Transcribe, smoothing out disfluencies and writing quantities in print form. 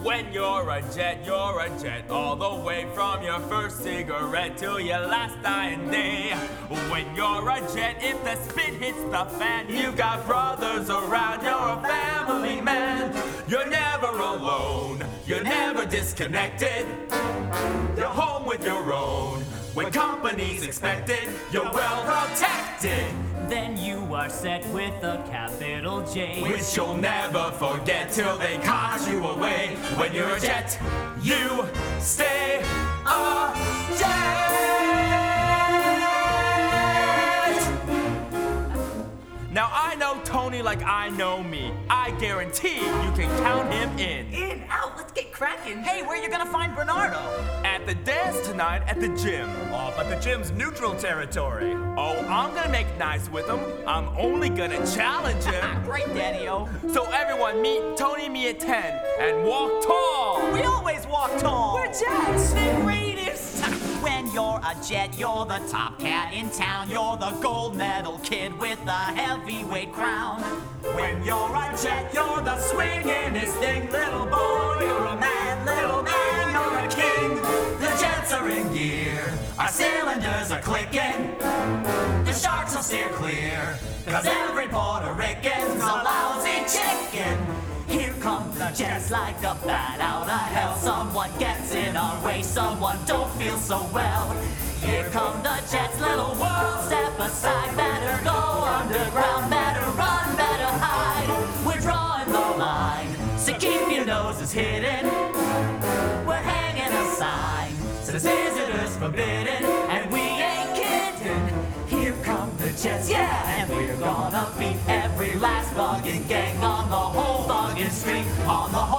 When you're a jet, all the way from your first cigarette till your last dying day. When you're a jet, if the spit hits the fan, you got brothers around, you're a family man. You're never alone, you're never disconnected. You're home with your own. When company's expected, you're well protected. Then you are set with a capital J, which you'll never forget till they cart you away. When you're a jet, you stay a jet. Now I know Tony like I know me. I guarantee you can count him in. In, out, let's get cracking. Hey, where are you gonna find Bernardo? At the dance tonight at the gym. Oh, but the gym's neutral territory. Oh, I'm gonna make nice with him. I'm only gonna challenge him. Great, Daddy-O. So everyone meet Tony me at 10 and walk tall. We always walk tall. We're jets. The greatest. When you're a jet, you're the top cat in town. You're the gold medal kid with the heavyweight crown. When you're a jet, you're the swingin'est thing. Little boy, you're a man. Little man, you're a king. The jets are in gear. Our cylinders are clicking. The sharks will steer clear. 'Cause every Puerto Rican's a lousy chicken. Here come the jets like a bat out of hell. Someone gets in our way, someone don't feel so well. Here come the jets, little world, step aside. Better go underground, better run, better hide. We're drawing the line, so keep your noses hidden. We're hanging a sign, says visitors forbidden, and we ain't kidding. Here come the jets, yeah, and we're gonna beat every last bugging gang on the whole bugging street, on the